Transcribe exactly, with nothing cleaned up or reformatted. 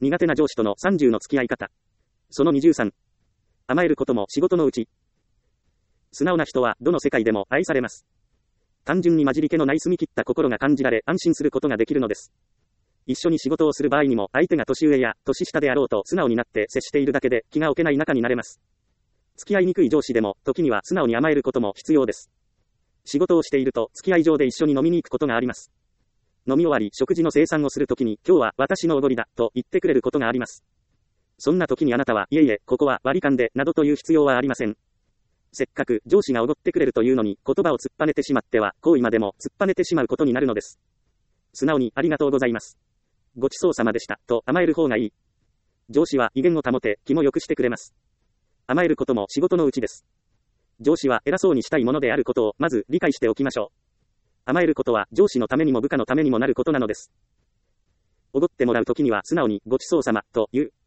苦手な上司とのさんじゅうの付き合い方。そのにじゅうさん。甘えることも仕事のうち。素直な人はどの世界でも愛されます。単純に混じり気のない澄み切った心が感じられ安心することができるのです。一緒に仕事をする場合にも相手が年上や年下であろうと素直になって接しているだけで気が置けない仲になれます。付き合いにくい上司でも時には素直に甘えることも必要です。仕事をしていると付き合い上で一緒に飲みに行くことがあります。飲み終わり食事の清算をするときに今日は私のおごりだと言ってくれることがあります。そんな時にあなたはいえいえここは割り勘でなどという必要はありません。せっかく上司がおごってくれるというのに言葉を突っぱねてしまっては行為までも突っぱねてしまうことになるのです。素直にありがとうございます。ごちそうさまでしたと甘える方がいい。上司は威厳を保て気も良くしてくれます。甘えることも仕事のうちです。上司は偉そうにしたいものであることをまず理解しておきましょう。甘えることは上司のためにも部下のためにもなることなのです。おごってもらうときには素直にごちそうさまと言う。